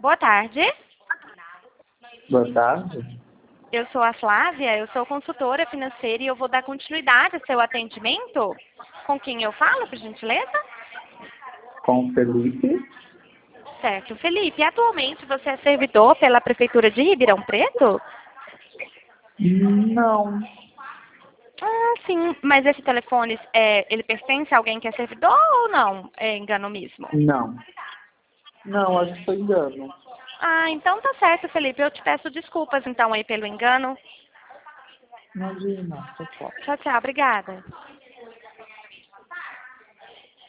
Boa tarde. Boa tarde. Eu sou a Flávia, eu sou consultora financeira e eu vou dar continuidade ao seu atendimento. Com quem eu falo, por gentileza? Com o Felipe? Certo. Felipe, atualmente você é servidor pela Prefeitura de Ribeirão Preto? Não. Ah, sim. Mas esse telefone, ele pertence a alguém que é servidor ou não? É engano mesmo? Não. Não, acho que foi engano. Ah, então tá certo, Felipe. Eu te peço desculpas então aí pelo engano. Imagina, pessoal. Tchau, tchau. Obrigada.